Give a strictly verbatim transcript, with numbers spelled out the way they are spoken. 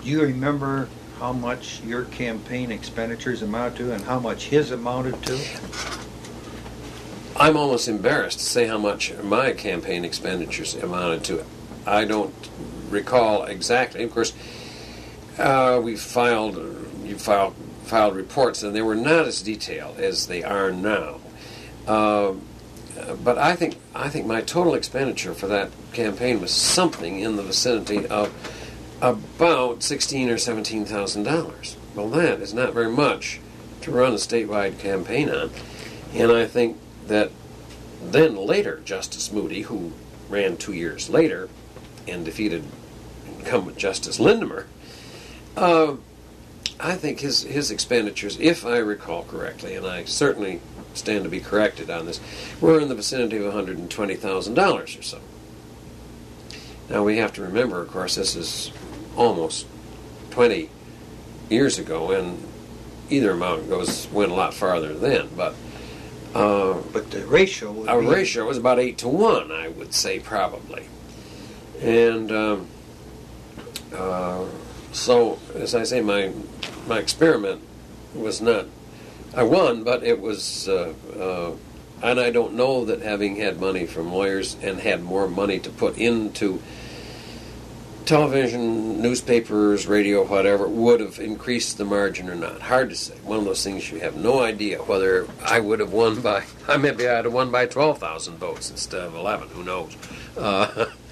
Do you remember how much your campaign expenditures amount to and how much his amounted to? I'm almost embarrassed to say how much my campaign expenditures amounted to. I don't recall exactly. Of course, uh, we filed, you filed, filed reports, and they were not as detailed as they are now. Uh, but I think I think my total expenditure for that campaign was something in the vicinity of about sixteen or seventeen thousand dollars. Well, that is not very much to run a statewide campaign on, and I think that then later Justice Moody, who ran two years later and defeated incumbent Justice Lindemer, uh, I think his his expenditures, if I recall correctly, and I certainly stand to be corrected on this, were in the vicinity of one hundred twenty thousand dollars or so. Now we have to remember, of course, this is almost twenty years ago, and either amount goes went a lot farther then. But uh, but the ratio would our be... ratio was about eight to one, I would say, probably. And um, uh, so, as I say, my my experiment was not. I won, but it was, uh, uh, and I don't know that having had money from lawyers and had more money to put into television, newspapers, radio, whatever, would have increased the margin or not. Hard to say. One of those things you have no idea whether I would have won by, maybe I'd have won by twelve thousand votes instead of eleven. Who knows? Uh,